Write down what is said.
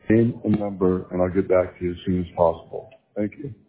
name and number, and I'll get back to you as soon as possible. Thank you.